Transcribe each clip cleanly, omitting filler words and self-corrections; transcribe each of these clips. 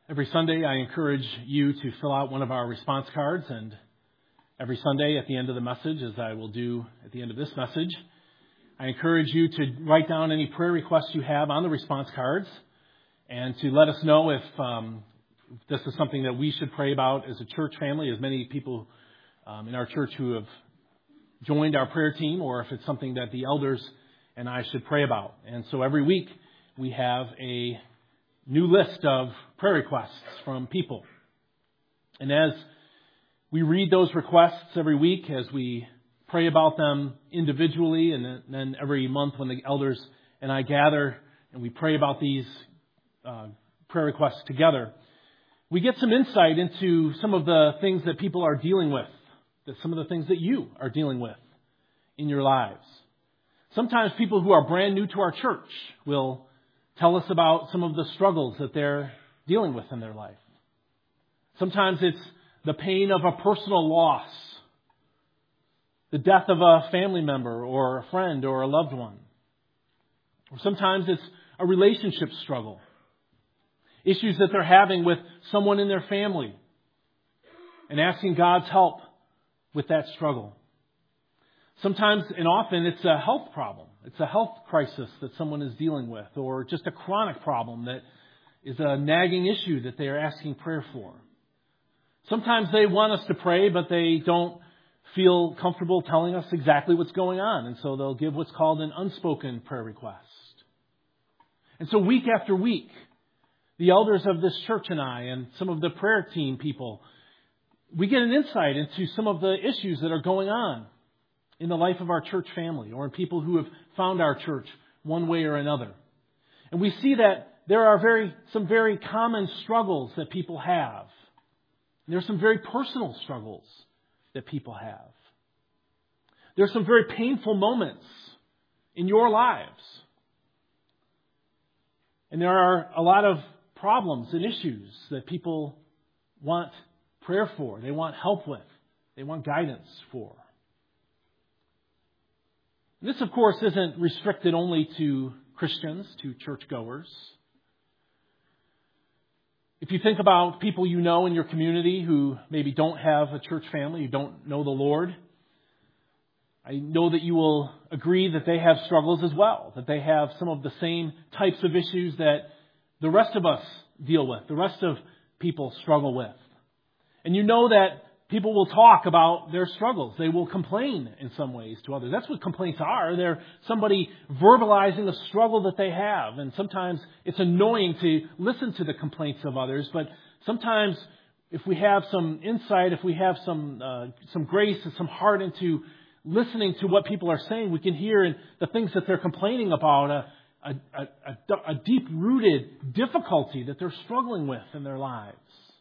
Every Sunday, I encourage you to fill out one of our response cards, and every Sunday at the end of the message, as I will do at the end of this message, I encourage you to write down any prayer requests you have on the response cards and to let us know if this is something that we should pray about as a church family, as many people in our church who have joined our prayer team, or if it's something that the elders and I should pray about. And so every week we have a new list of prayer requests from people. And as we read those requests every week, as we pray about them individually, and then every month when the elders and I gather and we pray about these prayer requests together, we get some insight into some of the things that people are dealing with, some of the things that you are dealing with in your lives. Sometimes people who are brand new to our church will tell us about some of the struggles that they're dealing with in their life. Sometimes it's the pain of a personal loss, the death of a family member or a friend or a loved one. Or sometimes it's a relationship struggle, issues that they're having with someone in their family, and asking God's help with that struggle. Sometimes and often it's a health problem. It's a health crisis that someone is dealing with, or just a chronic problem that is a nagging issue that they are asking prayer for. Sometimes they want us to pray, but they don't feel comfortable telling us exactly what's going on, and so they'll give what's called an unspoken prayer request. And so week after week, the elders of this church and I and some of the prayer team people, we get an insight into some of the issues that are going on in the life of our church family, or in people who have found our church one way or another. And we see that there are some very common struggles that people have. There are some very personal struggles that people have. There are some very painful moments in your lives. And there are a lot of problems and issues that people want prayer for. They want help with. They want guidance for. This, of course, isn't restricted only to Christians, to churchgoers. If you think about people you know in your community who maybe don't have a church family, who don't know the Lord, I know that you will agree that they have struggles as well, that they have some of the same types of issues that the rest of us deal with, the rest of people struggle with. And you know that people will talk about their struggles. They will complain in some ways to others. That's what complaints are. They're somebody verbalizing a struggle that they have. And sometimes it's annoying to listen to the complaints of others. But sometimes if we have some insight, if we have some grace and some heart into listening to what people are saying, we can hear in the things that they're complaining about a deep-rooted difficulty that they're struggling with in their lives.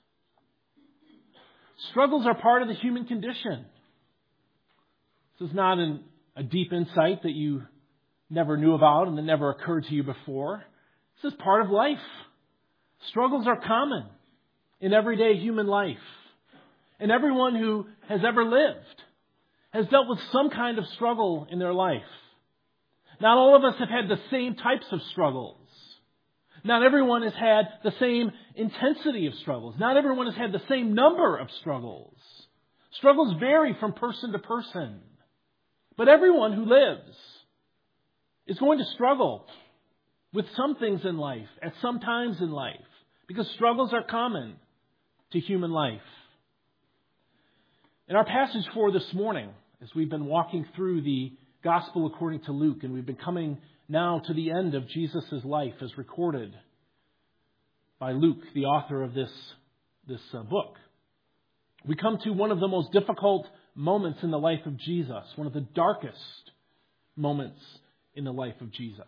Struggles are part of the human condition. This is not a deep insight that you never knew about and that never occurred to you before. This is part of life. Struggles are common in everyday human life. And everyone who has ever lived has dealt with some kind of struggle in their life. Not all of us have had the same types of struggles. Not everyone has had the same intensity of struggles. Not everyone has had the same number of struggles. Struggles vary from person to person. But everyone who lives is going to struggle with some things in life, at some times in life, because struggles are common to human life. In our passage for this morning, as we've been walking through the Gospel according to Luke, and we've been coming now to the end of Jesus' life as recorded by Luke, the author of this book. We come to one of the most difficult moments in the life of Jesus, one of the darkest moments in the life of Jesus.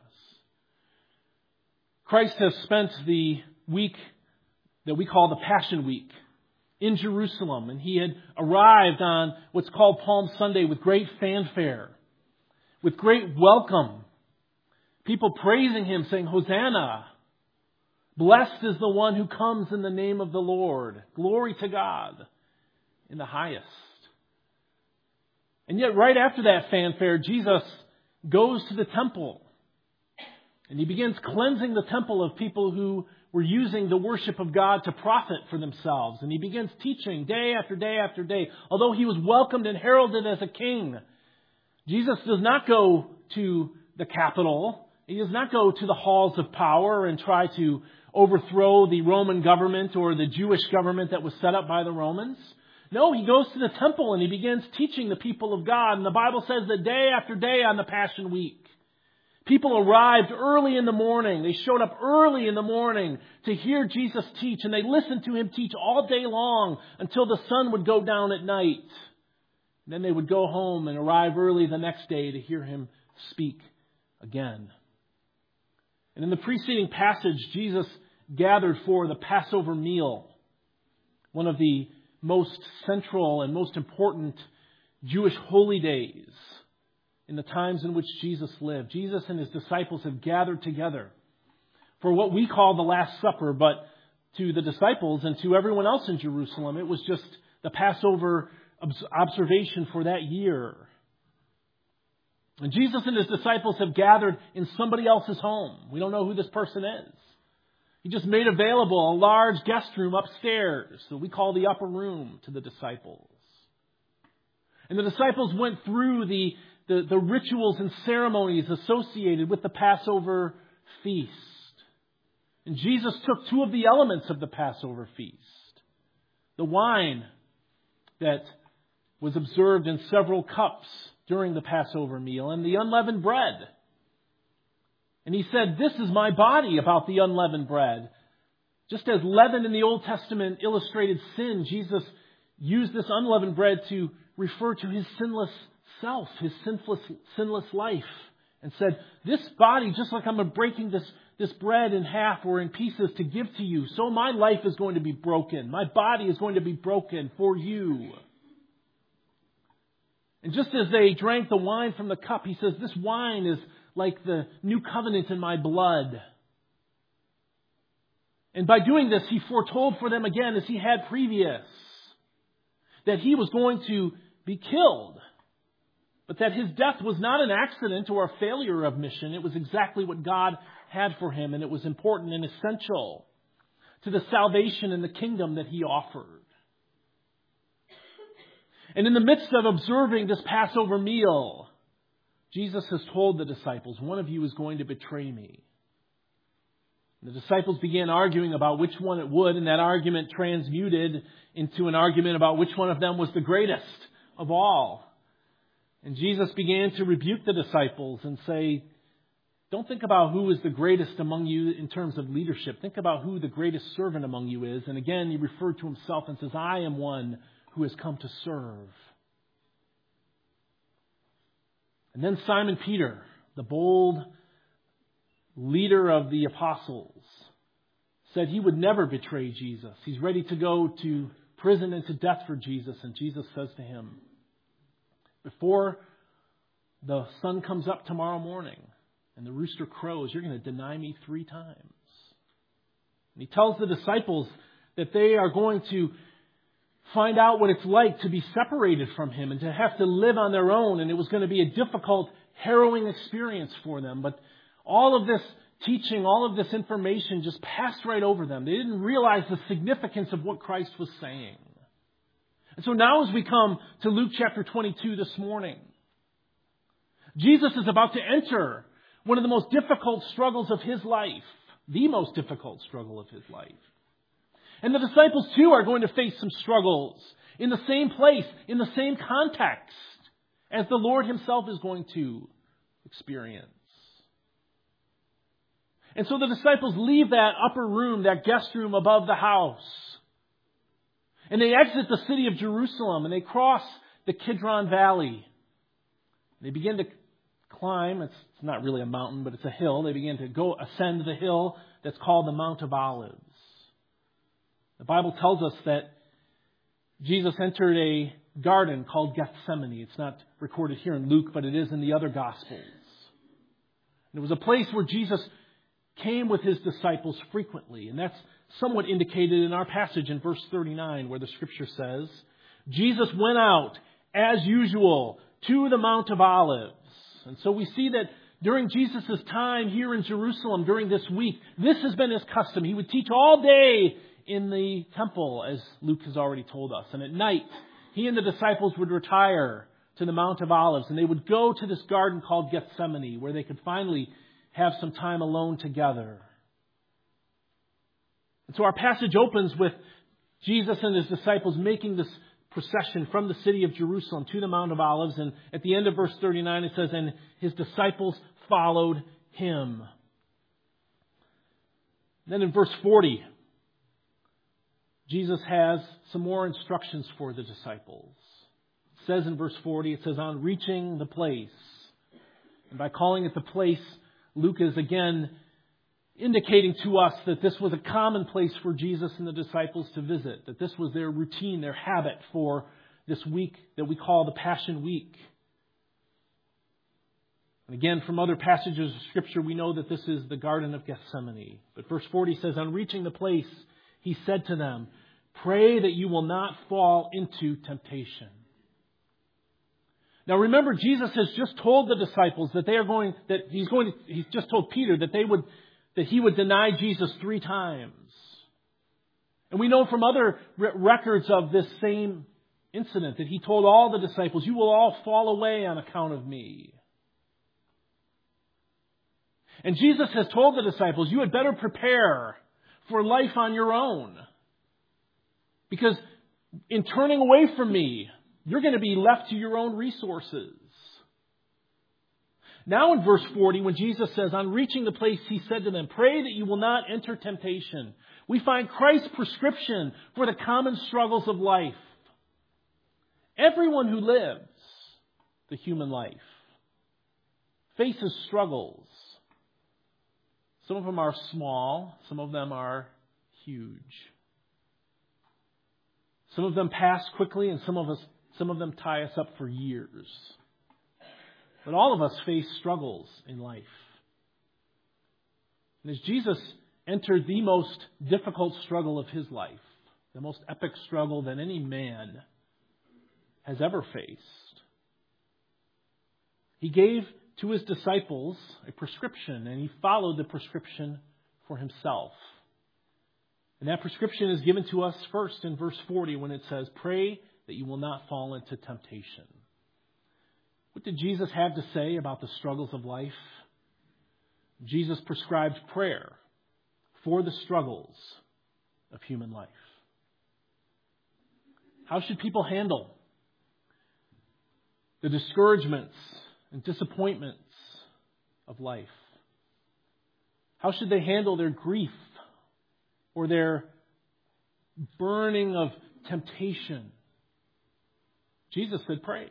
Christ has spent the week that we call the Passion Week in Jerusalem, and he had arrived on what's called Palm Sunday with great fanfare, with great welcome. People praising him, saying, Hosanna. Blessed is the one who comes in the name of the Lord. Glory to God in the highest. And yet right after that fanfare, Jesus goes to the temple. And he begins cleansing the temple of people who were using the worship of God to profit for themselves. And he begins teaching day after day after day. Although he was welcomed and heralded as a king, Jesus does not go to the capital. He does not go to the halls of power and try to overthrow the Roman government or the Jewish government that was set up by the Romans. No, he goes to the temple and he begins teaching the people of God. And the Bible says that day after day on the Passion Week, people arrived early in the morning. They showed up early in the morning to hear Jesus teach. And they listened to him teach all day long until the sun would go down at night. And then they would go home and arrive early the next day to hear him speak again. And in the preceding passage, Jesus gathered for the Passover meal, one of the most central and most important Jewish holy days in the times in which Jesus lived. Jesus and his disciples have gathered together for what we call the Last Supper, but to the disciples and to everyone else in Jerusalem, it was just the Passover observation for that year. And Jesus and his disciples have gathered in somebody else's home. We don't know who this person is. He just made available a large guest room upstairs that we call the upper room to the disciples. And the disciples went through the rituals and ceremonies associated with the Passover feast. And Jesus took two of the elements of the Passover feast. The wine that was observed in several cups during the Passover meal and the unleavened bread. And he said, "This is my body," about the unleavened bread. Just as leaven in the Old Testament illustrated sin, Jesus used this unleavened bread to refer to his sinless self, his sinless life, and said, "This body, just like I'm breaking this bread in half or in pieces to give to you, so my life is going to be broken. My body is going to be broken for you." And just as they drank the wine from the cup, he says, "This wine is like the new covenant in my blood." And by doing this, he foretold for them again, as he had previous, that he was going to be killed. But that his death was not an accident or a failure of mission. It was exactly what God had for him, and it was important and essential to the salvation and the kingdom that he offered. And in the midst of observing this Passover meal, Jesus has told the disciples, "One of you is going to betray me." And the disciples began arguing about which one it would, and that argument transmuted into an argument about which one of them was the greatest of all. And Jesus began to rebuke the disciples and say, "Don't think about who is the greatest among you in terms of leadership. Think about who the greatest servant among you is." And again, he referred to himself and says, "I am one who has come to serve." And then Simon Peter, the bold leader of the apostles, said he would never betray Jesus. He's ready to go to prison and to death for Jesus. And Jesus says to him, "Before the sun comes up tomorrow morning and the rooster crows, you're going to deny me 3 times. And he tells the disciples that they are going to find out what it's like to be separated from him and to have to live on their own. And it was going to be a difficult, harrowing experience for them. But all of this teaching, all of this information just passed right over them. They didn't realize the significance of what Christ was saying. And so now as we come to Luke chapter 22 this morning, Jesus is about to enter one of the most difficult struggles of his life. The most difficult struggle of his life. And the disciples too are going to face some struggles in the same place, in the same context as the Lord himself is going to experience. And so the disciples leave that upper room, that guest room above the house. And they exit the city of Jerusalem and they cross the Kidron Valley. They begin to climb. It's not really a mountain, but it's a hill. They begin to ascend the hill that's called the Mount of Olives. The Bible tells us that Jesus entered a garden called Gethsemane. It's not recorded here in Luke, but it is in the other Gospels. And it was a place where Jesus came with his disciples frequently. And that's somewhat indicated in our passage in verse 39, where the Scripture says, "Jesus went out, as usual, to the Mount of Olives." And so we see that during Jesus' time here in Jerusalem during this week, this has been his custom. He would teach all day in the temple, as Luke has already told us. And at night, he and the disciples would retire to the Mount of Olives, and they would go to this garden called Gethsemane, where they could finally have some time alone together. And so our passage opens with Jesus and his disciples making this procession from the city of Jerusalem to the Mount of Olives. And at the end of verse 39, it says, and his disciples followed him. Then in verse 40, Jesus has some more instructions for the disciples. It says in verse 40, it says, on reaching the place. And by calling it the place, Luke is again indicating to us that this was a common place for Jesus and the disciples to visit, that this was their routine, their habit for this week that we call the Passion Week. And again, from other passages of Scripture, we know that this is the Garden of Gethsemane. But verse 40 says, on reaching the place, he said to them, pray that you will not fall into temptation. Now remember, Jesus has just told the disciples that he's just told Peter that he would deny Jesus 3 times. And we know from other records of this same incident that he told all the disciples, you will all fall away on account of me. And Jesus has told the disciples, you had better prepare for life on your own. Because in turning away from me, you're going to be left to your own resources. Now in verse 40, when Jesus says, on reaching the place, he said to them, pray that you will not enter temptation. We find Christ's prescription for the common struggles of life. Everyone who lives the human life faces struggles. Some of them are small, some of them are huge. Some of them pass quickly, and some of them tie us up for years. But all of us face struggles in life. And as Jesus entered the most difficult struggle of his life, the most epic struggle that any man has ever faced, he gave to his disciples a prescription, and he followed the prescription for himself. And that prescription is given to us first in verse 40 when it says, pray that you will not fall into temptation. What did Jesus have to say about the struggles of life? Jesus prescribed prayer for the struggles of human life. How should people handle the discouragements and disappointments of life? How should they handle their grief or their burning of temptation? Jesus said, pray.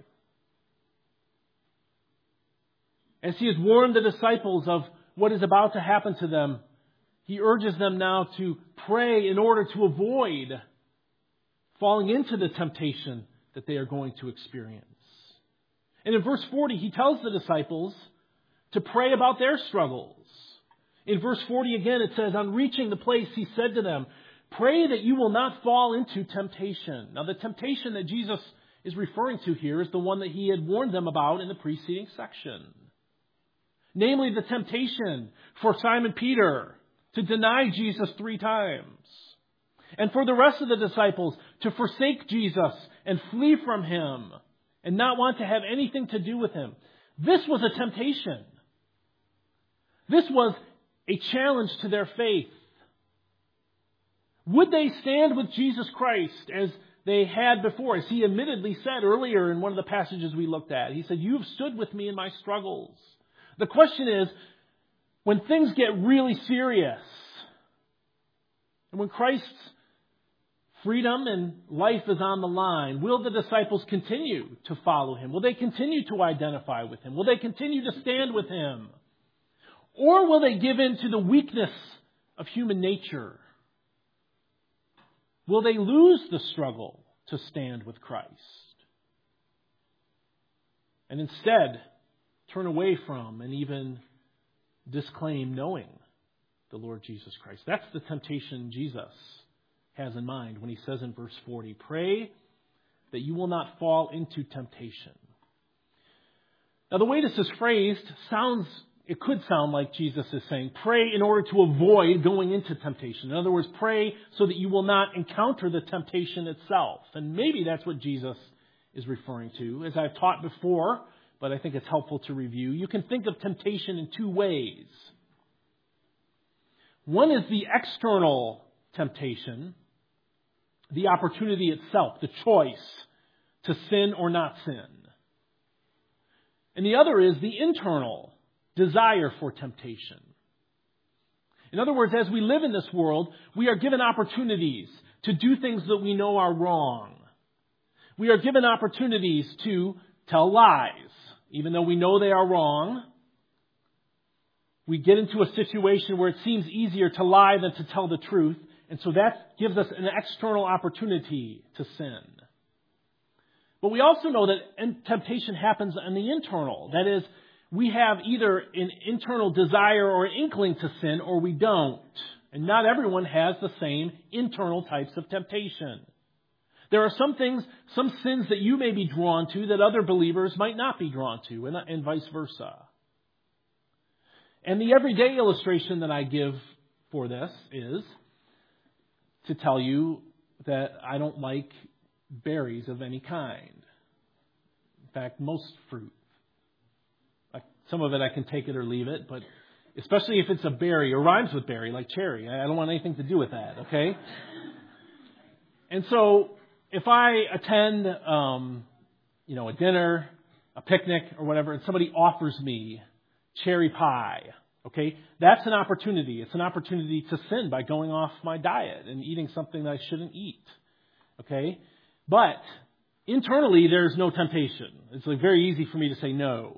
As he has warned the disciples of what is about to happen to them, he urges them now to pray in order to avoid falling into the temptation that they are going to experience. And in verse 40, he tells the disciples to pray about their struggles. In verse 40 again, it says, on reaching the place, he said to them, pray that you will not fall into temptation. Now, the temptation that Jesus is referring to here is the one that he had warned them about in the preceding section. Namely, the temptation for Simon Peter to deny Jesus 3 times. And for the rest of the disciples to forsake Jesus and flee from him and not want to have anything to do with him. This was a temptation. This was a challenge to their faith. Would they stand with Jesus Christ as they had before? As he admittedly said earlier in one of the passages we looked at. He said, you've stood with me in my struggles. The question is, when things get really serious, and when Christ's freedom and life is on the line, will the disciples continue to follow him? Will they continue to identify with him? Will they continue to stand with him? Or will they give in to the weakness of human nature? Will they lose the struggle to stand with Christ? And instead, turn away from and even disclaim knowing the Lord Jesus Christ. That's the temptation Jesus has in mind when he says in verse 40, pray that you will not fall into temptation. Now, the way this is phrased sounds it could sound like Jesus is saying, pray in order to avoid going into temptation. In other words, pray so that you will not encounter the temptation itself. And maybe that's what Jesus is referring to. As I've taught before, but I think it's helpful to review, you can think of temptation in two ways. One is the external temptation, the opportunity itself, the choice to sin or not sin. And the other is the internal desire for temptation. In other words, as we live in this world, we are given opportunities to do things that we know are wrong. We are given opportunities to tell lies, even though we know they are wrong. We get into a situation where it seems easier to lie than to tell the truth, and so that gives us an external opportunity to sin. But we also know that temptation happens on the internal. That is, we have either an internal desire or an inkling to sin, or we don't. And not everyone has the same internal types of temptation. There are some things, some sins that you may be drawn to that other believers might not be drawn to, and vice versa. And the everyday illustration that I give for this is to tell you that I don't like berries of any kind. In fact, most fruit. Some of it I can take it or leave it, but especially if it's a berry or rhymes with berry, like cherry. I don't want anything to do with that, okay? And so if I attend, a dinner, a picnic or whatever, and somebody offers me cherry pie, okay, that's an opportunity. It's an opportunity to sin by going off my diet and eating something that I shouldn't eat, okay? But internally, there's no temptation. It's very easy for me to say no.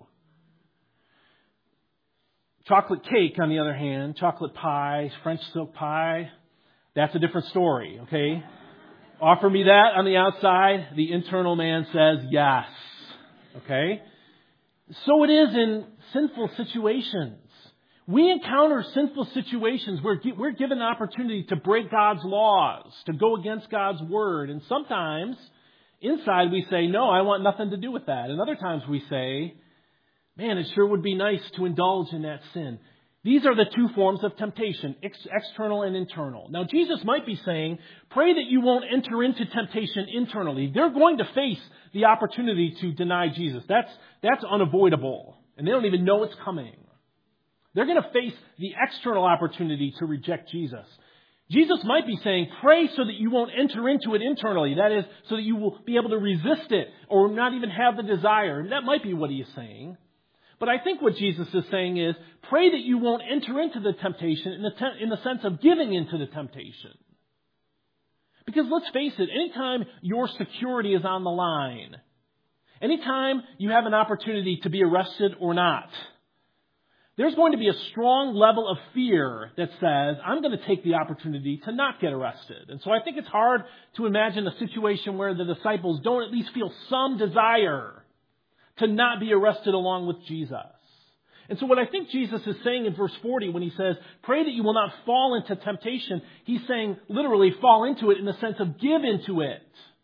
Chocolate cake, on the other hand, chocolate pie, French silk pie, that's a different story, okay? Offer me that on the outside, the internal man says yes, okay? So it is in sinful situations. We encounter sinful situations where we're given an opportunity to break God's laws, to go against God's word. And sometimes inside we say, no, I want nothing to do with that. And other times we say, man, it sure would be nice to indulge in that sin. These are the two forms of temptation, external and internal. Now, Jesus might be saying, pray that you won't enter into temptation internally. They're going to face the opportunity to deny Jesus. That's unavoidable. And they don't even know it's coming. They're going to face the external opportunity to reject Jesus. Jesus might be saying, pray so that you won't enter into it internally. That is, so that you will be able to resist it or not even have the desire. And that might be what he is saying. But I think what Jesus is saying is, pray that you won't enter into the temptation in the sense of giving into the temptation. Because let's face it, anytime your security is on the line, anytime you have an opportunity to be arrested or not, there's going to be a strong level of fear that says, I'm going to take the opportunity to not get arrested. And so I think it's hard to imagine a situation where the disciples don't at least feel some desire to not be arrested along with Jesus. And so what I think Jesus is saying in verse 40 when he says, pray that you will not fall into temptation, he's saying literally fall into it in the sense of give into it.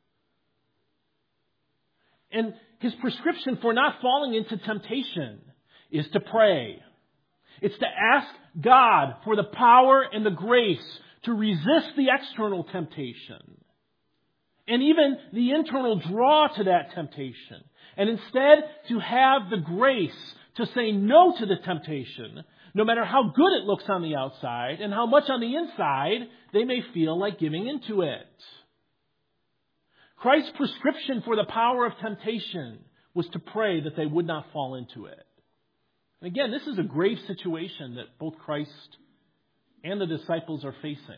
And his prescription for not falling into temptation is to pray. It's to ask God for the power and the grace to resist the external temptation and even the internal draw to that temptation. And instead to have the grace to say no to the temptation, no matter how good it looks on the outside and how much on the inside they may feel like giving into it. Christ's prescription for the power of temptation was to pray that they would not fall into it. And again, this is a grave situation that both Christ and the disciples are facing.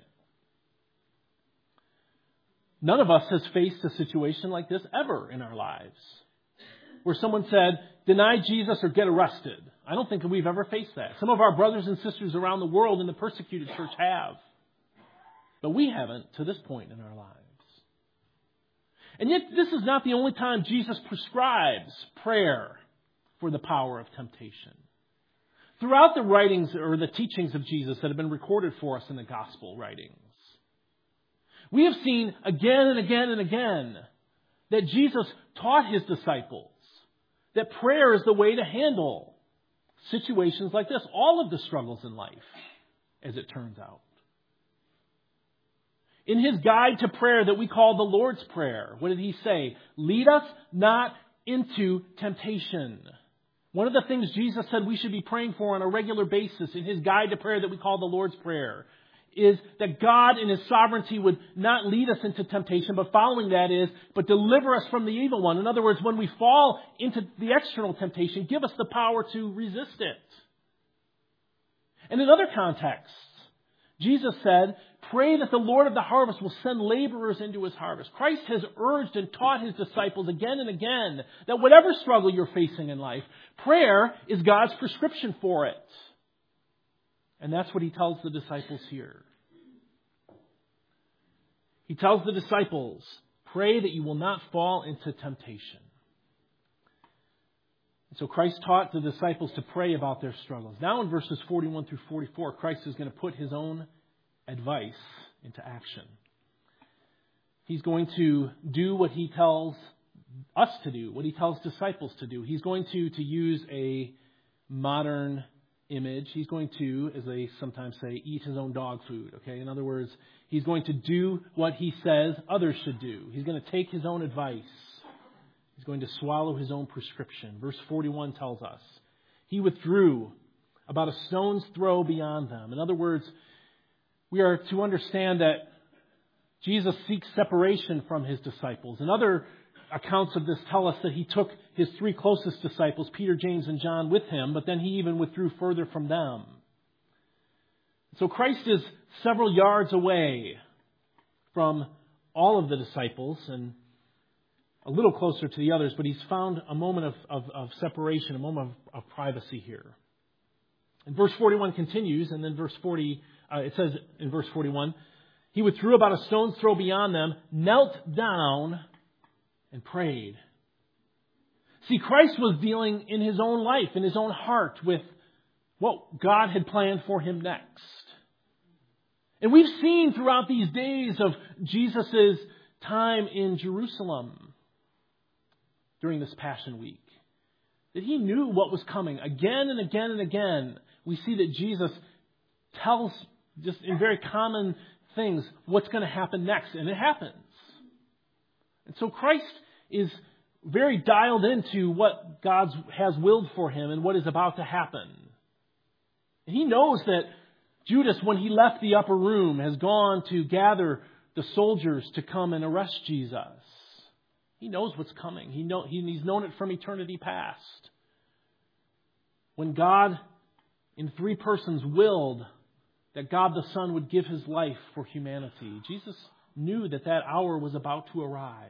None of us has faced a situation like this ever in our lives, where someone said, deny Jesus or get arrested. I don't think that we've ever faced that. Some of our brothers and sisters around the world in the persecuted church have. But we haven't to this point in our lives. And yet this is not the only time Jesus prescribes prayer for the power of temptation. Throughout the writings or the teachings of Jesus that have been recorded for us in the gospel writings, we have seen again and again and again that Jesus taught his disciples that prayer is the way to handle situations like this, all of the struggles in life, as it turns out. In his guide to prayer that we call the Lord's Prayer, what did he say? Lead us not into temptation. One of the things Jesus said we should be praying for on a regular basis in his guide to prayer that we call the Lord's Prayer is that God in his sovereignty would not lead us into temptation, but following that is, but deliver us from the evil one. In other words, when we fall into the external temptation, give us the power to resist it. And in other contexts, Jesus said, pray that the Lord of the harvest will send laborers into his harvest. Christ has urged and taught his disciples again and again that whatever struggle you're facing in life, prayer is God's prescription for it. And that's what he tells the disciples here. He tells the disciples, pray that you will not fall into temptation. And so Christ taught the disciples to pray about their struggles. Now in verses 41 through 44, Christ is going to put his own advice into action. He's going to do what he tells us to do, what he tells disciples to do. He's going to use a modern image. He's going to, as they sometimes say, eat his own dog food. Okay? In other words, he's going to do what he says others should do. He's going to take his own advice. He's going to swallow his own prescription. Verse 41 tells us, he withdrew about a stone's throw beyond them. In other words, we are to understand that Jesus seeks separation from his disciples. And other accounts of this tell us that he took his three closest disciples, Peter, James, and John, with him, but then he even withdrew further from them. So Christ is several yards away from all of the disciples and a little closer to the others, but he's found a moment of separation, a moment of privacy here. And verse 41 continues, and then verse 40, it says in verse 41, he withdrew about a stone's throw beyond them, knelt down, and prayed. See, Christ was dealing in his own life, in his own heart, with what God had planned for him next. And we've seen throughout these days of Jesus' time in Jerusalem during this Passion Week that he knew what was coming. Again and again and again, we see that Jesus tells, just in very common things, what's going to happen next. And it happens. And so Christ is very dialed into what God has willed for him and what is about to happen. And he knows that Judas, when he left the upper room, has gone to gather the soldiers to come and arrest Jesus. He knows what's coming. He's known it from eternity past. When God, in three persons, willed that God the Son would give his life for humanity, Jesus knew that that hour was about to arrive.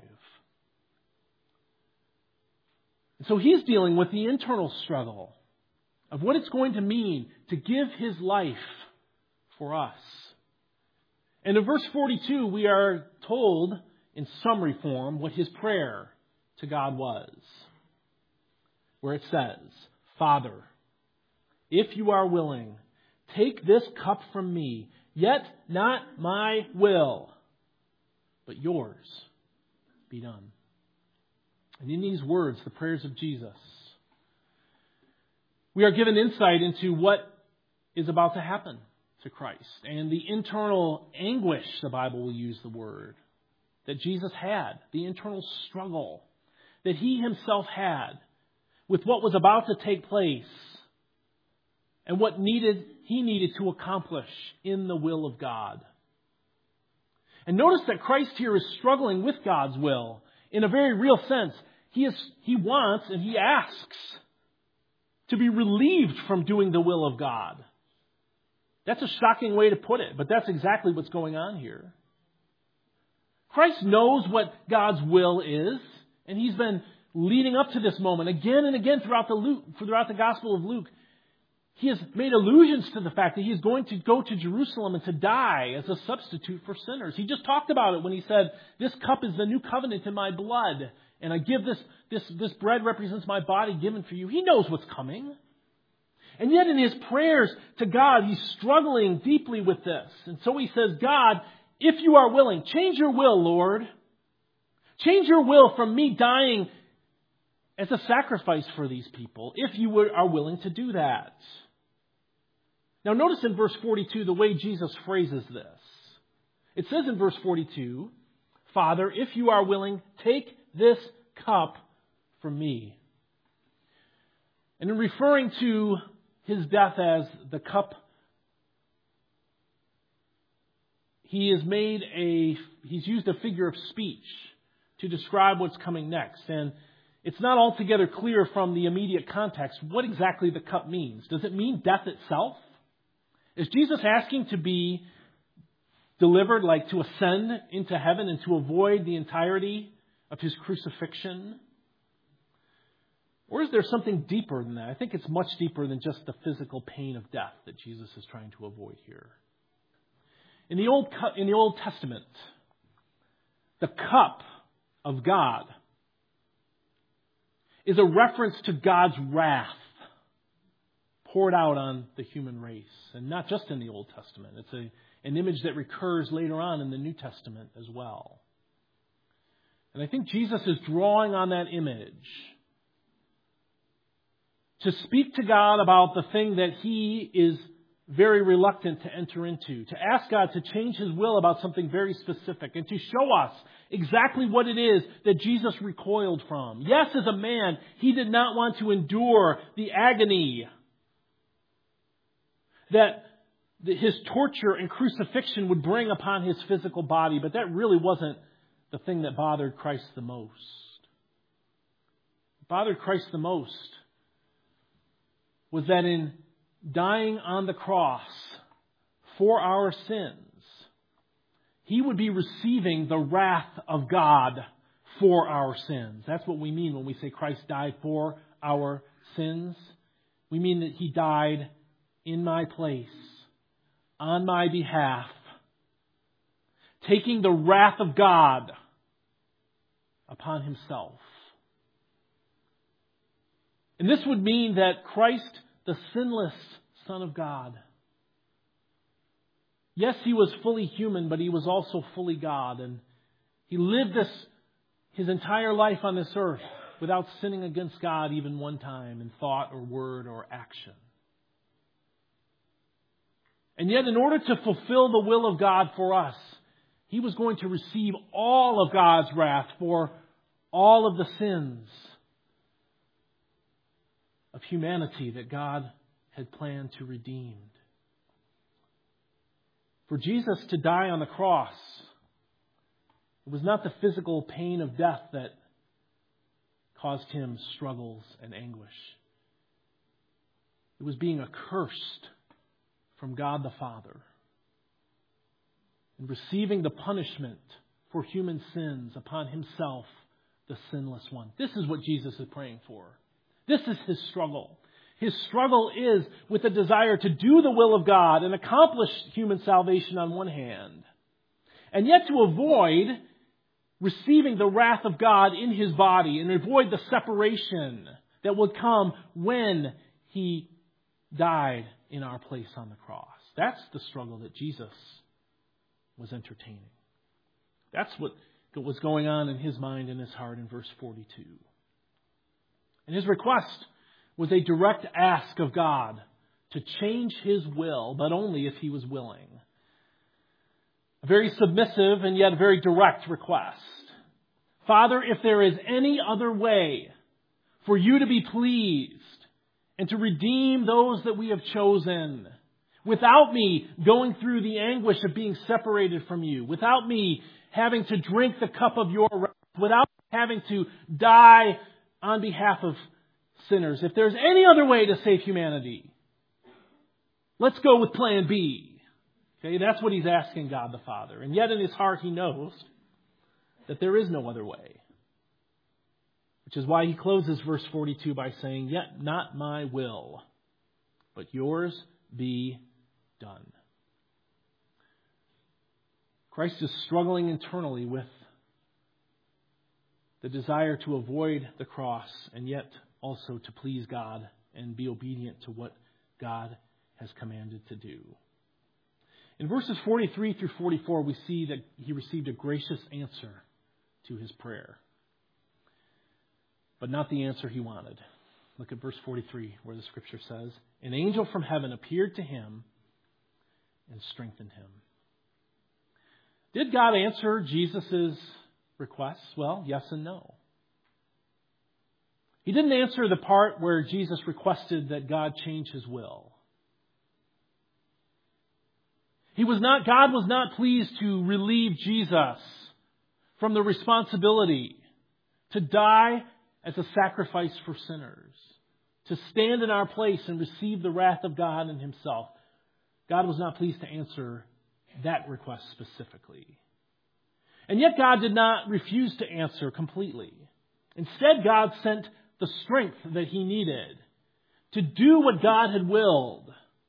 And so he's dealing with the internal struggle of what it's going to mean to give his life for us. And in verse 42, we are told in summary form what his prayer to God was, where it says, Father, if you are willing, take this cup from me, yet not my will, but yours be done. And in these words, the prayers of Jesus, we are given insight into what is about to happen to Christ and the internal anguish, the Bible will use the word, that Jesus had, the internal struggle that he himself had with what was about to take place and what he needed to accomplish in the will of God. And notice that Christ here is struggling with God's will in a very real sense. He wants and he asks to be relieved from doing the will of God. That's a shocking way to put it, but that's exactly what's going on here. Christ knows what God's will is, and he's been leading up to this moment again and again throughout the Gospel of Luke. He has made allusions to the fact that he is going to go to Jerusalem and to die as a substitute for sinners. He just talked about it when he said, this cup is the new covenant in my blood, and I give this bread represents my body given for you. He knows what's coming. And yet in his prayers to God, he's struggling deeply with this. And so he says, God, if you are willing, change your will, Lord. Change your will from me dying as a sacrifice for these people, if you are willing to do that. Now notice in verse 42 the way Jesus phrases this. It says in verse 42, Father, if you are willing, take this cup from me. And in referring to his death as the cup, he's used a figure of speech to describe what's coming next. And it's not altogether clear from the immediate context what exactly the cup means. Does it mean death itself? Is Jesus asking to be delivered, like to ascend into heaven and to avoid the entirety of his crucifixion? Or is there something deeper than that? I think it's much deeper than just the physical pain of death that Jesus is trying to avoid here. In the Old Testament, the cup of God is a reference to God's wrath poured out on the human race. And not just in the Old Testament. It's an image that recurs later on in the New Testament as well. And I think Jesus is drawing on that image to speak to God about the thing that he is very reluctant to enter into, to ask God to change his will about something very specific, and to show us exactly what it is that Jesus recoiled from. Yes, as a man, he did not want to endure the agony that his torture and crucifixion would bring upon his physical body, but that really wasn't the thing that bothered Christ the most. What bothered Christ the most was that in dying on the cross for our sins, he would be receiving the wrath of God for our sins. That's what we mean when we say Christ died for our sins. We mean that he died in my place, on my behalf, taking the wrath of God upon himself. And this would mean that Christ, the sinless Son of God, yes, he was fully human, but he was also fully God. And he lived his entire life on this earth without sinning against God even one time in thought or word or action. And yet, in order to fulfill the will of God for us, he was going to receive all of God's wrath for all of the sins of humanity that God had planned to redeem. For Jesus to die on the cross, it was not the physical pain of death that caused him struggles and anguish. It was being accursed from God the Father and receiving the punishment for human sins upon himself, the sinless one. This is what Jesus is praying for. This is his struggle. His struggle is with the desire to do the will of God and accomplish human salvation on one hand, and yet to avoid receiving the wrath of God in his body and avoid the separation that would come when he died in our place on the cross. That's the struggle that Jesus was entertaining. That's what was going on in his mind and his heart in verse 42. And his request was a direct ask of God to change his will, but only if he was willing. A very submissive and yet a very direct request. Father, if there is any other way for you to be pleased and to redeem those that we have chosen, without me going through the anguish of being separated from you, without me having to drink the cup of your wrath, without having to die on behalf of sinners, if there's any other way to save humanity, let's go with plan B. Okay, that's what he's asking God the Father. And yet in his heart he knows that there is no other way. Which is why he closes verse 42 by saying, "Yet not my will, but yours be done." Christ is struggling internally with the desire to avoid the cross and yet also to please God and be obedient to what God has commanded to do. In verses 43 through 44, we see that he received a gracious answer to his prayer. but not the answer he wanted. Look at verse 43 where the scripture says, an angel from heaven appeared to him and strengthened him. Did God answer Jesus' requests? Well, yes and no. He didn't answer the part where Jesus requested that God change his will. God was not pleased to relieve Jesus from the responsibility to die as a sacrifice for sinners, to stand in our place and receive the wrath of God and himself. God was not pleased to answer that request specifically. And yet God did not refuse to answer completely. Instead, God sent the strength that he needed to do what God had willed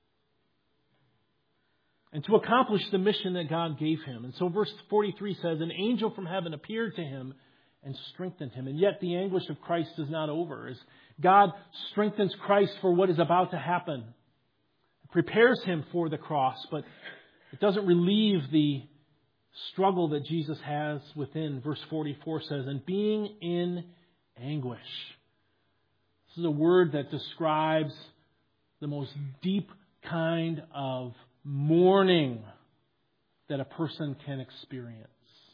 and to accomplish the mission that God gave him. And so verse 43 says, an angel from heaven appeared to him and strengthened him. And yet the anguish of Christ is not over. As God strengthens Christ for what is about to happen, prepares him for the cross, but it doesn't relieve the struggle that Jesus has within. Verse 44 says, and being in anguish. This is a word that describes the most deep kind of mourning that a person can experience.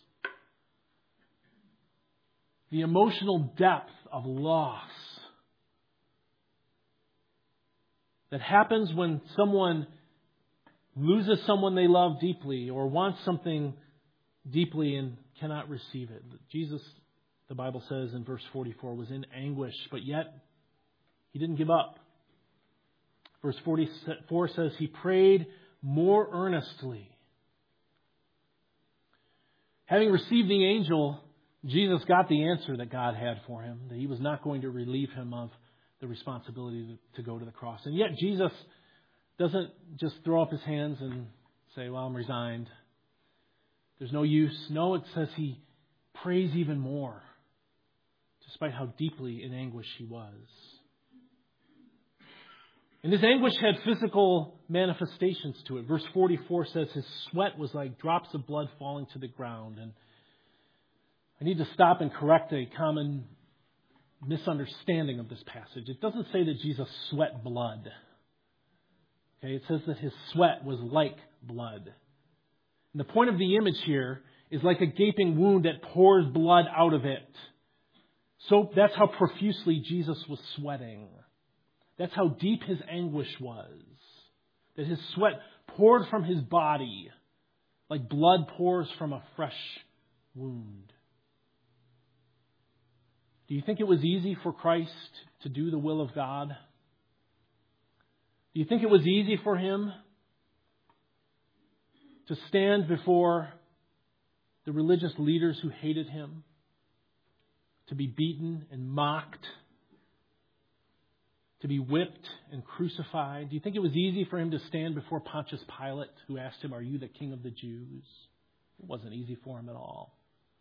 The emotional depth of loss that happens when someone loses someone they love deeply or wants something deeply and cannot receive it. Jesus, the Bible says in verse 44, was in anguish, but yet he didn't give up. Verse 44 says he prayed more earnestly. Having received the angel, Jesus got the answer that God had for him, that he was not going to relieve him of the responsibility to go to the cross. And yet Jesus doesn't just throw up his hands and say, well, I'm resigned. There's no use. No, it says he prays even more, despite how deeply in anguish he was. And his anguish had physical manifestations to it. Verse 44 says his sweat was like drops of blood falling to the ground. And I need to stop and correct a common misunderstanding of this passage. It doesn't say that Jesus sweat blood. Okay, it says that his sweat was like blood. And the point of the image here is like a gaping wound that pours blood out of it. So that's how profusely Jesus was sweating. That's how deep his anguish was. That his sweat poured from his body like blood pours from a fresh wound. Do you think it was easy for Christ to do the will of God? Do you think it was easy for him to stand before the religious leaders who hated him, to be beaten and mocked, to be whipped and crucified? Do you think it was easy for him to stand before Pontius Pilate, who asked him, "Are you the king of the Jews?" It wasn't easy for him at all.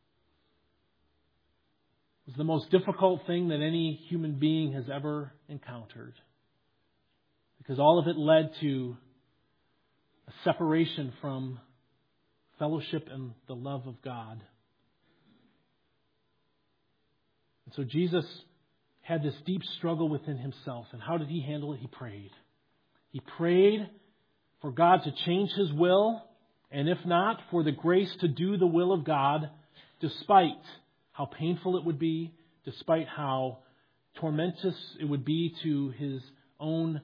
It was the most difficult thing that any human being has ever encountered, because all of it led to a separation from fellowship and the love of God. And so Jesus had this deep struggle within himself. And how did he handle it? He prayed. He prayed for God to change his will, and if not, for the grace to do the will of God, despite how painful it would be, despite how tormentous it would be to his own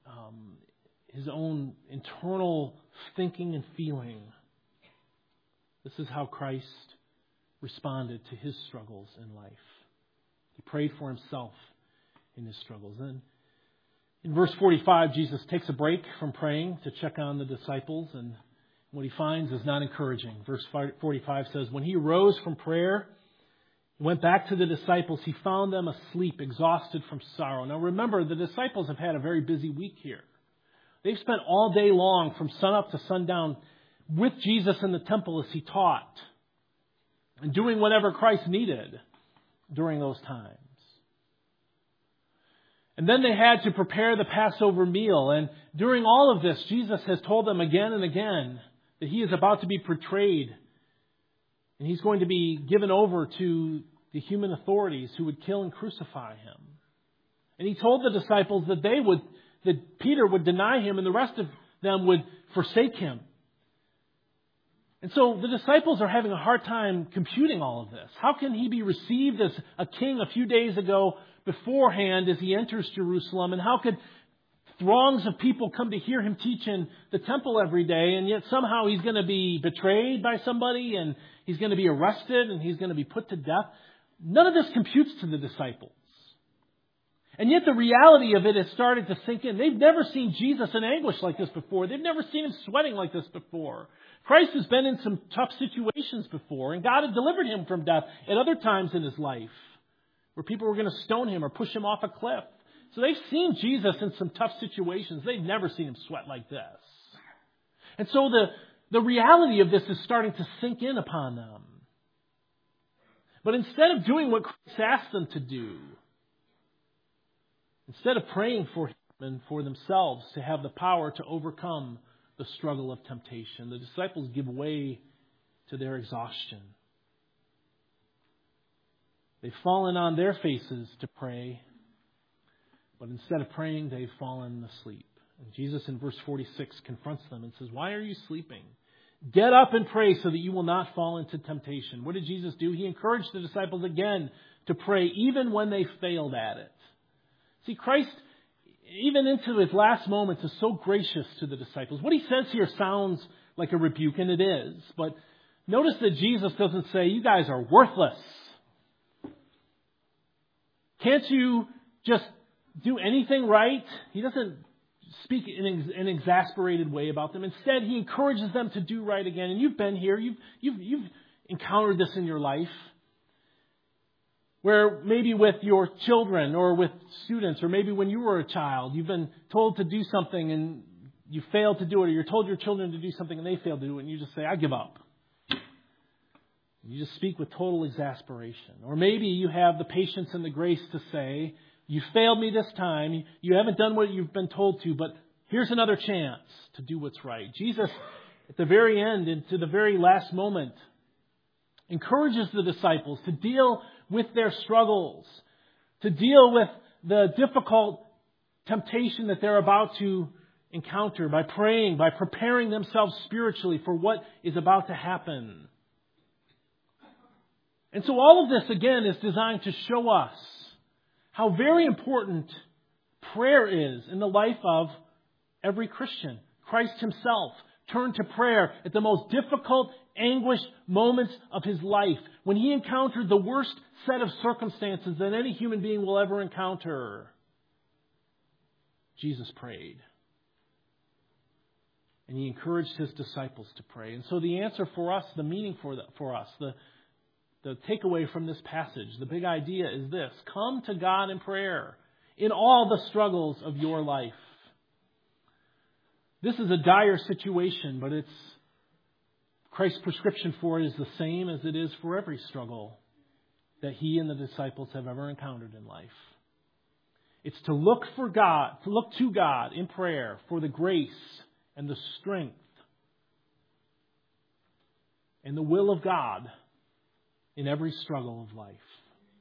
internal thinking and feeling. This is how Christ responded to his struggles in life. He prayed for himself in his struggles. And in verse 45, Jesus takes a break from praying to check on the disciples, and what he finds is not encouraging. Verse 45 says, when he rose from prayer, he went back to the disciples. He found them asleep, exhausted from sorrow. Now remember, the disciples have had a very busy week here. They've spent all day long from sunup to sundown with Jesus in the temple as he taught and doing whatever Christ needed during those times. And then they had to prepare the Passover meal. And during all of this, Jesus has told them again and again that he is about to be betrayed. And he's going to be given over to the human authorities who would kill and crucify him. And he told the disciples that Peter would deny him and the rest of them would forsake him. And so the disciples are having a hard time computing all of this. How can he be received as a king a few days ago beforehand as he enters Jerusalem? And how could throngs of people come to hear him teach in the temple every day, and yet somehow he's going to be betrayed by somebody, and he's going to be arrested, and he's going to be put to death? None of this computes to the disciples. And yet the reality of it has started to sink in. They've never seen Jesus in anguish like this before. They've never seen him sweating like this before. Christ has been in some tough situations before, and God had delivered him from death at other times in his life, where people were going to stone him or push him off a cliff. So they've seen Jesus in some tough situations. They've never seen him sweat like this. And so the reality of this is starting to sink in upon them. But instead of doing what Christ asked them to do, instead of praying for him and for themselves to have the power to overcome the struggle of temptation, the disciples give way to their exhaustion. They've fallen on their faces to pray, but instead of praying, they've fallen asleep. And Jesus in verse 46 confronts them and says, "Why are you sleeping? Get up and pray so that you will not fall into temptation." What did Jesus do? He encouraged the disciples again to pray even when they failed at it. See, Christ, even into his last moments, is so gracious to the disciples. What he says here sounds like a rebuke, and it is. But notice that Jesus doesn't say, "You guys are worthless. Can't you just do anything right?" He doesn't speak in an exasperated way about them. Instead, he encourages them to do right again. And you've been here. You've encountered this in your life, where maybe with your children or with students, or maybe when you were a child, you've been told to do something and you failed to do it, or you're told your children to do something and they failed to do it, and you just say, "I give up." You just speak with total exasperation. Or maybe you have the patience and the grace to say, "You failed me this time. You haven't done what you've been told to, but here's another chance to do what's right." Jesus, at the very end and to the very last moment, encourages the disciples to deal with their struggles, to deal with the difficult temptation that they're about to encounter by praying, by preparing themselves spiritually for what is about to happen. And so all of this, again, is designed to show us how very important prayer is in the life of every Christian. Christ himself turned to prayer at the most difficult, anguished moments of his life, when he encountered the worst set of circumstances that any human being will ever encounter. Jesus prayed. And he encouraged his disciples to pray. And so the answer for us, the meaning for us, the takeaway from this passage, the big idea is this: come to God in prayer in all the struggles of your life. This is a dire situation, but Christ's prescription for it is the same as it is for every struggle that he and the disciples have ever encountered in life. It's to look to God in prayer for the grace and the strength and the will of God in every struggle of life.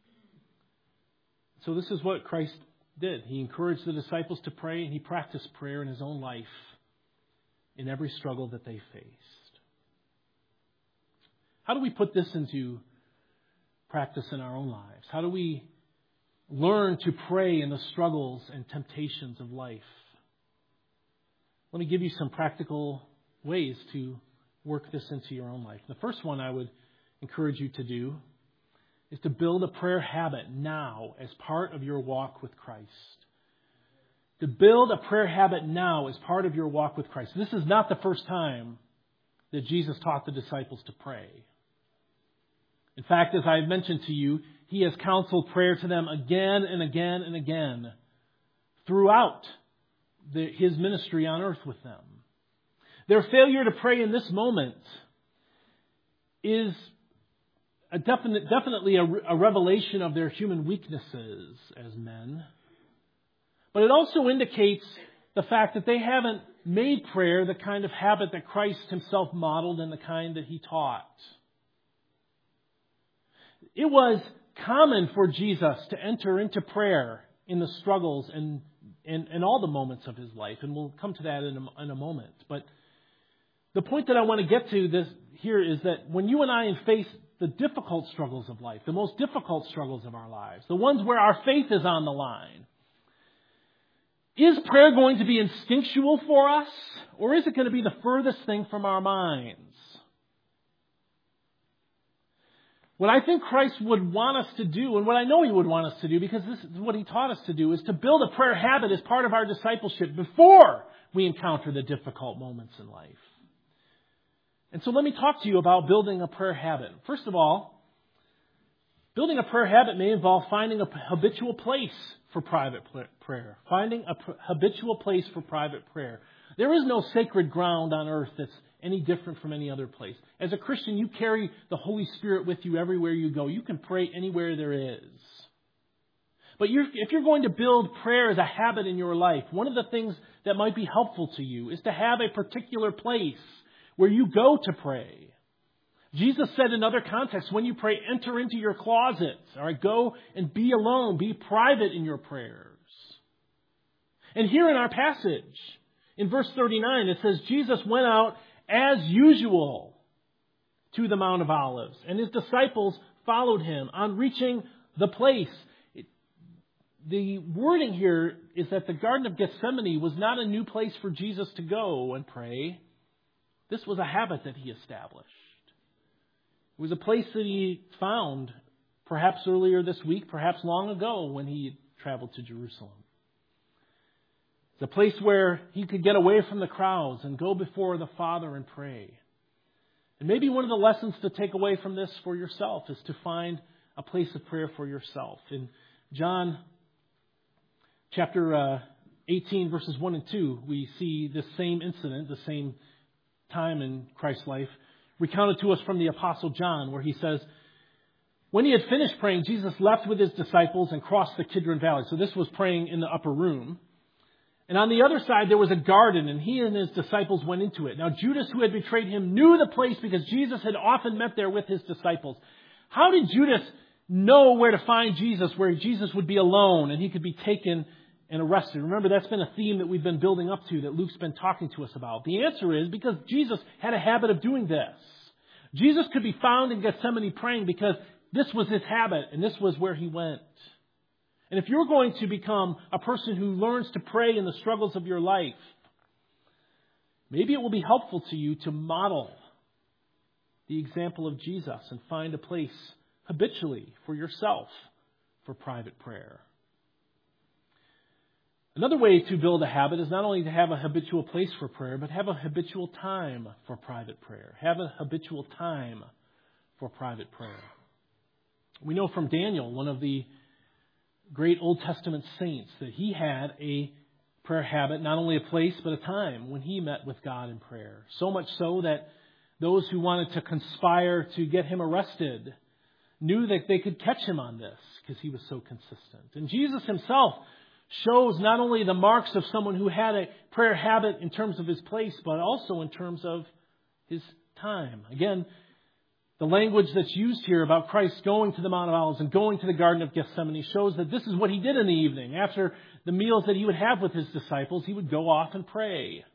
So this is what Christ did. He encouraged the disciples to pray, and he practiced prayer in his own life in every struggle that they faced. How do we put this into practice in our own lives? How do we learn to pray in the struggles and temptations of life? Let me give you some practical ways to work this into your own life. The first one I would encourage you to do is to build a prayer habit now as part of your walk with Christ. To build a prayer habit now as part of your walk with Christ. This is not the first time that Jesus taught the disciples to pray. In fact, as I've mentioned to you, he has counseled prayer to them again and again and again throughout his ministry on earth with them. Their failure to pray in this moment is definitely a revelation of their human weaknesses as men. But it also indicates the fact that they haven't made prayer the kind of habit that Christ himself modeled and the kind that he taught. It was common for Jesus to enter into prayer in the struggles and all the moments of his life. And we'll come to that in a moment. But the point that I want to get to this here is that when you and I face the difficult struggles of life, the most difficult struggles of our lives, the ones where our faith is on the line, is prayer going to be instinctual for us, or is it going to be the furthest thing from our minds? What I think Christ would want us to do, and what I know He would want us to do, because this is what He taught us to do, is to build a prayer habit as part of our discipleship before we encounter the difficult moments in life. And so let me talk to you about building a prayer habit. First of all, building a prayer habit may involve finding a habitual place for private prayer. Finding a habitual place for private prayer. There is no sacred ground on earth that's any different from any other place. As a Christian, you carry the Holy Spirit with you everywhere you go. You can pray anywhere there is. But if you're going to build prayer as a habit in your life, one of the things that might be helpful to you is to have a particular place where you go to pray. Jesus said in other contexts, when you pray, enter into your closet. All right, go and be alone. Be private in your prayers. And here in our passage, in verse 39, it says, Jesus went out as usual to the Mount of Olives, and His disciples followed Him. On reaching the place, the wording here is that the Garden of Gethsemane was not a new place for Jesus to go and pray. This was a habit that He established. It was a place that He found perhaps earlier this week, perhaps long ago when He traveled to Jerusalem. It's a place where He could get away from the crowds and go before the Father and pray. And maybe one of the lessons to take away from this for yourself is to find a place of prayer for yourself. In John chapter 18, verses 1 and 2, we see this same incident, the same time in Christ's life, recounted to us from the Apostle John, where he says, when He had finished praying, Jesus left with His disciples and crossed the Kidron Valley. So this was praying in the upper room. And on the other side, there was a garden, and He and His disciples went into it. Now, Judas, who had betrayed Him, knew the place because Jesus had often met there with His disciples. How did Judas know where to find Jesus, where Jesus would be alone and He could be taken and arrested? Remember, that's been a theme that we've been building up to, that Luke's been talking to us about. The answer is because Jesus had a habit of doing this. Jesus could be found in Gethsemane praying because this was His habit, and this was where He went. And if you're going to become a person who learns to pray in the struggles of your life, maybe it will be helpful to you to model the example of Jesus and find a place habitually for yourself for private prayer. Another way to build a habit is not only to have a habitual place for prayer, but have a habitual time for private prayer. Have a habitual time for private prayer. We know from Daniel, one of the great Old Testament saints, that he had a prayer habit, not only a place, but a time when he met with God in prayer. So much so that those who wanted to conspire to get him arrested knew that they could catch him on this because he was so consistent. And Jesus Himself shows not only the marks of someone who had a prayer habit in terms of his place, but also in terms of his time. Again, the language that's used here about Christ going to the Mount of Olives and going to the Garden of Gethsemane shows that this is what He did in the evening. After the meals that He would have with His disciples, He would go off and pray.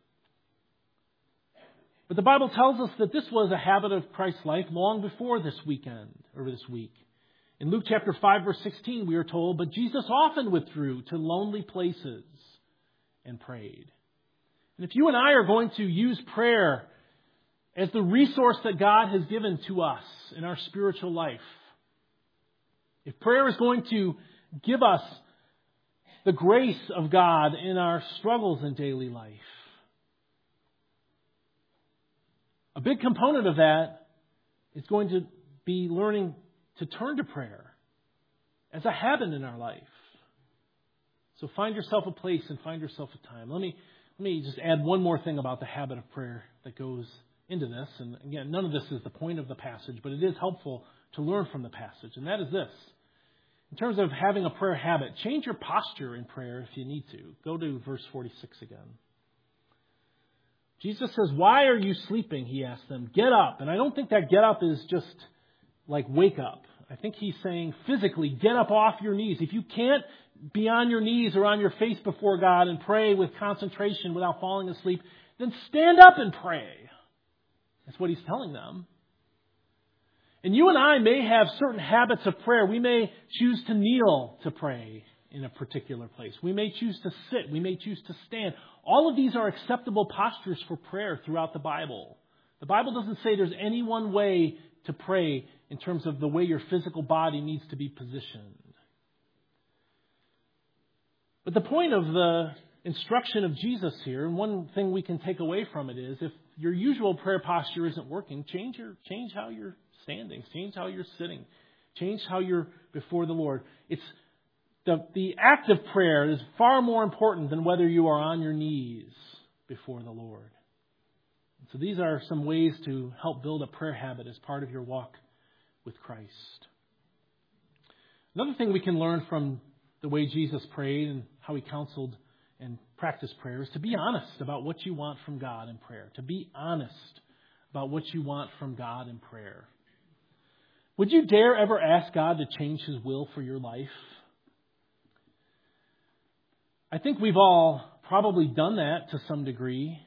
But the Bible tells us that this was a habit of Christ's life long before this weekend, or this week. In Luke chapter 5, verse 16, we are told, but Jesus often withdrew to lonely places and prayed. And if you and I are going to use prayer as the resource that God has given to us in our spiritual life, if prayer is going to give us the grace of God in our struggles in daily life, a big component of that is going to be learning to turn to prayer as a habit in our life. So find yourself a place and find yourself a time. Let me just add one more thing about the habit of prayer that goes into this. And again, none of this is the point of the passage, but it is helpful to learn from the passage. And that is this. In terms of having a prayer habit, change your posture in prayer if you need to. Go to verse 46 again. Jesus says, why are you sleeping? He asked them. Get up. And I don't think that get up is just like wake up. I think he's saying physically, get up off your knees. If you can't be on your knees or on your face before God and pray with concentration without falling asleep, then stand up and pray. That's what he's telling them. And you and I may have certain habits of prayer. We may choose to kneel to pray in a particular place. We may choose to sit. We may choose to stand. All of these are acceptable postures for prayer throughout the Bible. The Bible doesn't say there's any one way to pray in terms of the way your physical body needs to be positioned. But the point of the instruction of Jesus here, and one thing we can take away from it is, if your usual prayer posture isn't working, change how you're standing, change how you're sitting, change how you're before the Lord. It's the act of prayer is far more important than whether you are on your knees before the Lord. So these are some ways to help build a prayer habit as part of your walk with Christ. Another thing we can learn from the way Jesus prayed and how he counseled and practiced prayer is to be honest about what you want from God in prayer. To be honest about what you want from God in prayer. Would you dare ever ask God to change His will for your life? I think we've all probably done that to some degree.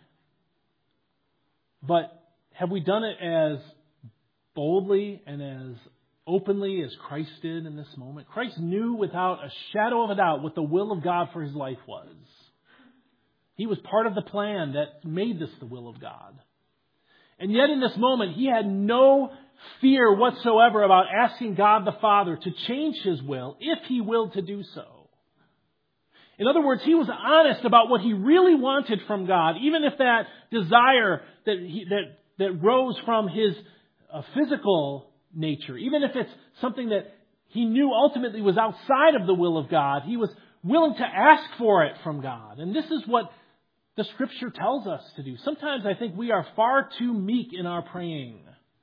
But have we done it as boldly and as openly as Christ did in this moment? Christ knew without a shadow of a doubt what the will of God for His life was. He was part of the plan that made this the will of God. And yet in this moment, He had no fear whatsoever about asking God the Father to change His will if He willed to do so. In other words, He was honest about what He really wanted from God, even if that desire that rose from His physical nature, even if it's something that He knew ultimately was outside of the will of God, He was willing to ask for it from God. And this is what the Scripture tells us to do. Sometimes I think we are far too meek in our praying.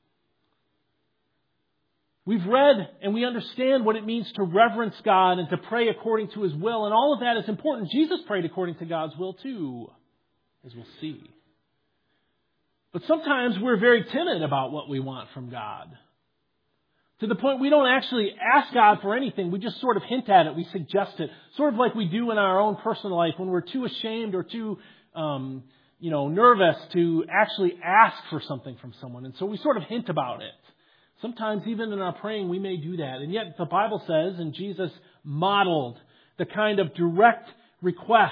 We've read and we understand what it means to reverence God and to pray according to His will. And all of that is important. Jesus prayed according to God's will too, as we'll see. But sometimes we're very timid about what we want from God. To the point we don't actually ask God for anything. We just sort of hint at it. We suggest it. Sort of like we do in our own personal life when we're too ashamed or too nervous to actually ask for something from someone. And so we sort of hint about it. Sometimes even in our praying we may do that. And yet the Bible says, and Jesus modeled the kind of direct request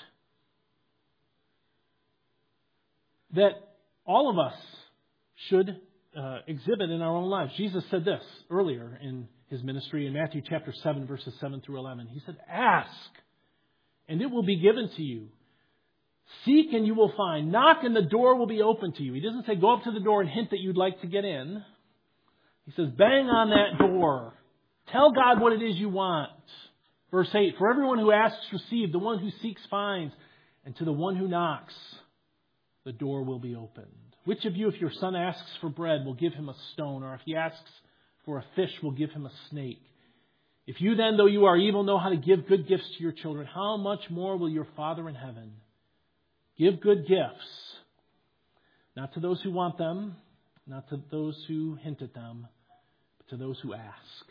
that all of us should exhibit in our own lives. Jesus said this earlier in His ministry in Matthew chapter 7, verses 7 through 11. He said, ask, and it will be given to you. Seek, and you will find. Knock, and the door will be open to you. He doesn't say go up to the door and hint that you'd like to get in. He says, bang on that door. Tell God what it is you want. Verse 8, for everyone who asks receives, the one who seeks finds, and to the one who knocks, the door will be opened. Which of you, if your son asks for bread, will give him a stone? Or if he asks for a fish, will give him a snake? If you then, though you are evil, know how to give good gifts to your children, how much more will your Father in heaven give good gifts? Not to those who want them, not to those who hint at them, but to those who ask.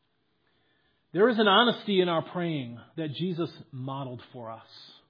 There is an honesty in our praying that Jesus modeled for us.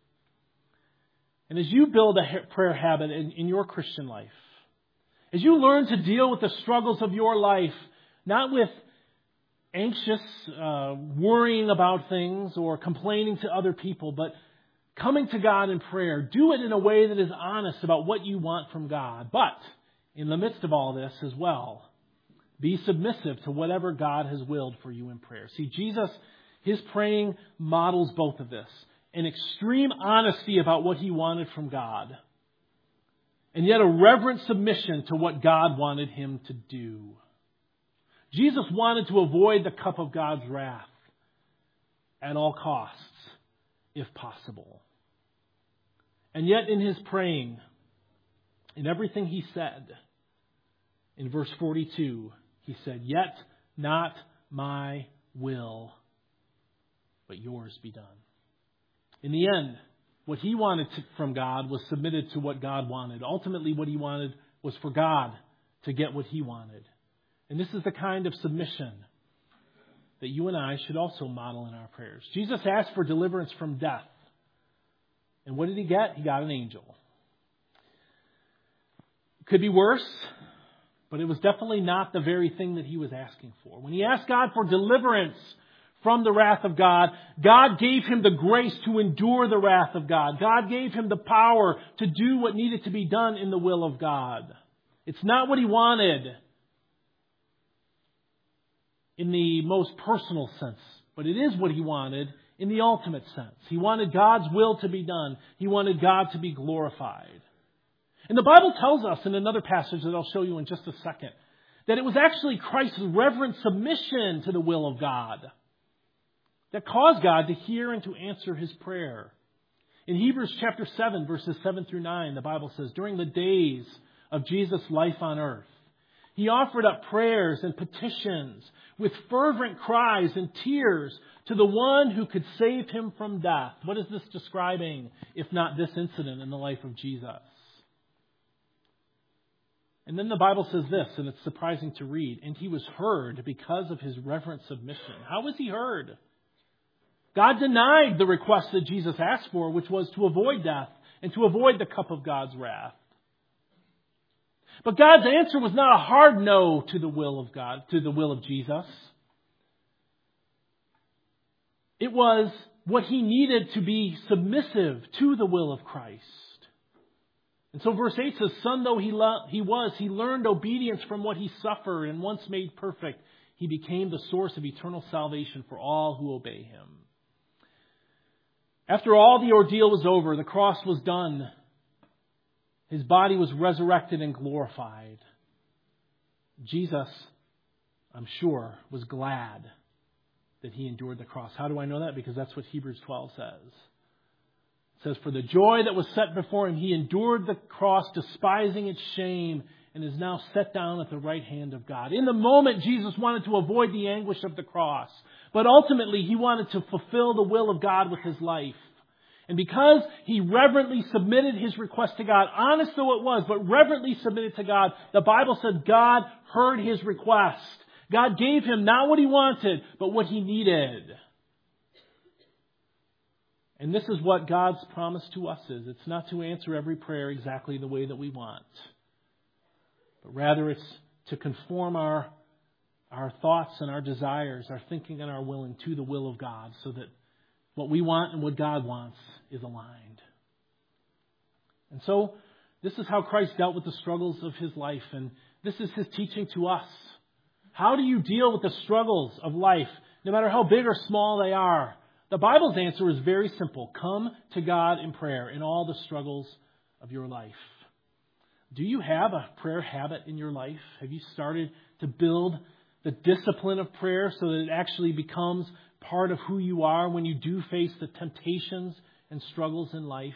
And as you build a prayer habit in your Christian life, as you learn to deal with the struggles of your life, not with anxious worrying about things or complaining to other people, but coming to God in prayer, do it in a way that is honest about what you want from God. But in the midst of all this as well, be submissive to whatever God has willed for you in prayer. See, Jesus, His praying models both of this. An extreme honesty about what He wanted from God, and yet a reverent submission to what God wanted Him to do. Jesus wanted to avoid the cup of God's wrath at all costs, if possible. And yet in His praying, in everything He said, in verse 42, He said, yet not my will, but yours be done. In the end, what He wanted from God was submitted to what God wanted. Ultimately, what He wanted was for God to get what He wanted. And this is the kind of submission that you and I should also model in our prayers. Jesus asked for deliverance from death. And what did he get? He got an angel. Could be worse, but it was definitely not the very thing that he was asking for. When he asked God for deliverance from the wrath of God, God gave him the grace to endure the wrath of God. God gave him the power to do what needed to be done in the will of God. It's not what he wanted in the most personal sense, but it is what he wanted in the ultimate sense. He wanted God's will to be done. He wanted God to be glorified. And the Bible tells us in another passage that I'll show you in just a second, that it was actually Christ's reverent submission to the will of God that caused God to hear and to answer his prayer. In Hebrews chapter 7, verses 7 through 9, the Bible says, during the days of Jesus' life on earth, he offered up prayers and petitions with fervent cries and tears to the one who could save him from death. What is this describing, if not this incident in the life of Jesus? And then the Bible says this, and it's surprising to read, and he was heard because of his reverent submission. How was he heard? God denied the request that Jesus asked for, which was to avoid death and to avoid the cup of God's wrath. But God's answer was not a hard no to the will of God, to the will of Jesus. It was what he needed to be submissive to the will of Christ. And so verse 8 says, son though he was, he learned obedience from what he suffered, and once made perfect, he became the source of eternal salvation for all who obey him. After all the ordeal was over, the cross was done. His body was resurrected and glorified. Jesus, I'm sure, was glad that he endured the cross. How do I know that? Because that's what Hebrews 12 says. It says, for the joy that was set before him, he endured the cross, despising its shame, and is now set down at the right hand of God. In the moment, Jesus wanted to avoid the anguish of the cross. But ultimately, he wanted to fulfill the will of God with his life. And because he reverently submitted his request to God, honest though it was, but reverently submitted to God, the Bible said God heard his request. God gave him not what he wanted, but what he needed. And this is what God's promise to us is. It's not to answer every prayer exactly the way that we want, but rather it's to conform our thoughts and our desires, our thinking and our willing to the will of God, so that what we want and what God wants is aligned. And so, this is how Christ dealt with the struggles of his life, and this is his teaching to us. How do you deal with the struggles of life, no matter how big or small they are? The Bible's answer is very simple. Come to God in prayer in all the struggles of your life. Do you have a prayer habit in your life? Have you started to build the discipline of prayer so that it actually becomes part of who you are when you do face the temptations and struggles in life?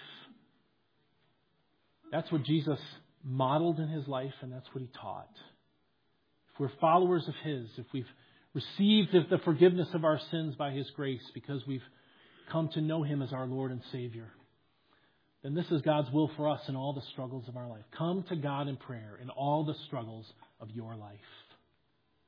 That's what Jesus modeled in his life, and that's what he taught. If we're followers of his, if we've received the forgiveness of our sins by his grace because we've come to know him as our Lord and Savior, then this is God's will for us in all the struggles of our life. Come to God in prayer in all the struggles of your life.